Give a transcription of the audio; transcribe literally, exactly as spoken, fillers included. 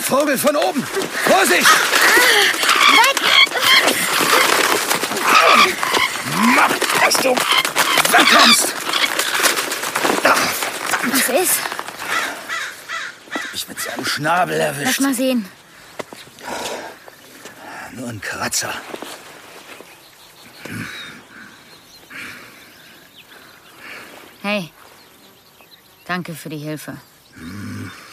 Vogel von oben! Vorsicht! Weg! Mach, dass du wegkommst! Was ist? Ich mit seinem Schnabel erwischt. Lass mal sehen. Nur ein Kratzer. Hey, danke für die Hilfe. Hm.